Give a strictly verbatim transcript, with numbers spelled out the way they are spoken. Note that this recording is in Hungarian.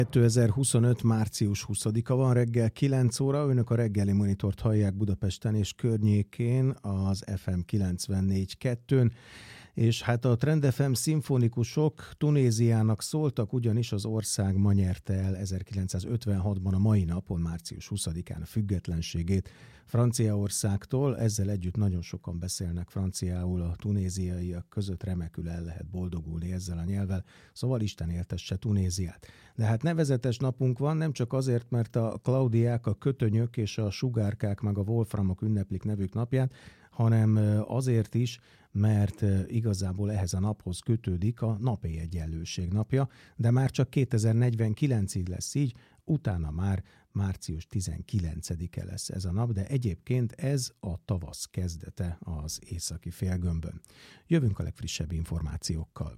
kétezer-huszonöt. március huszadika van, reggel kilenc óra, önök a reggeli monitort hallják Budapesten és környékén az ef em kilencvennégy kettőn, és hát a Trend ef em szimfonikusok Tunéziának szóltak, ugyanis az ország ma nyerte el ezerkilencszázötvenhatban a mai napon, március huszadikán a függetlenségét Franciaországtól. Ezzel együtt nagyon sokan beszélnek franciául, a tunéziaiak között remekül el lehet boldogulni ezzel a nyelvvel, szóval Isten éltesse Tunéziát. De hát nevezetes napunk van, nem csak azért, mert a Klaudiák, a Kötönyök és a Sugárkák meg a Wolframok ünneplik nevük napját, hanem azért is, mert igazából ehhez a naphoz kötődik a napéjegyenlőség napja, de már csak kétezer-negyvenkilencig lesz így, utána már március tizenkilencedike lesz ez a nap, de egyébként ez a tavasz kezdete az északi félgömbön. Jövünk a legfrissebb információkkal.